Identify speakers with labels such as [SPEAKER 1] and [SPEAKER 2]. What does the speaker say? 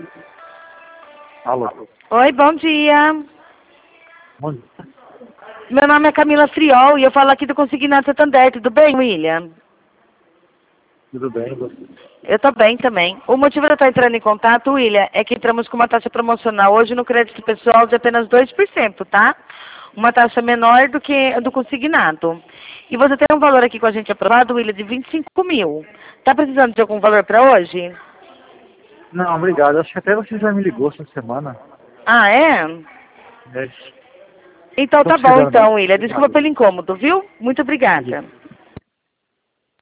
[SPEAKER 1] Alô.
[SPEAKER 2] Oi, bom dia.
[SPEAKER 1] Bom dia.
[SPEAKER 2] Meu nome é Camila Friol e eu falo aqui do Consignado Santander. Tudo bem, William?
[SPEAKER 1] Tudo bem, você?
[SPEAKER 2] Eu tô bem também. O motivo de eu estar entrando em contato, William, é que entramos com uma taxa promocional hoje no crédito pessoal de apenas 2%, tá? Uma taxa menor do que a do consignado. E você tem um valor aqui com a gente aprovado, William, de 25 mil. Tá precisando de algum valor para hoje?
[SPEAKER 1] Não, obrigado. Acho que até você já me ligou essa semana.
[SPEAKER 2] Ah, é?
[SPEAKER 1] É,
[SPEAKER 2] Então
[SPEAKER 1] tô
[SPEAKER 2] tá bom,
[SPEAKER 1] precisando
[SPEAKER 2] então,
[SPEAKER 1] mesmo.
[SPEAKER 2] William. Desculpa
[SPEAKER 1] Obrigado.
[SPEAKER 2] pelo incômodo, viu? Muito obrigada.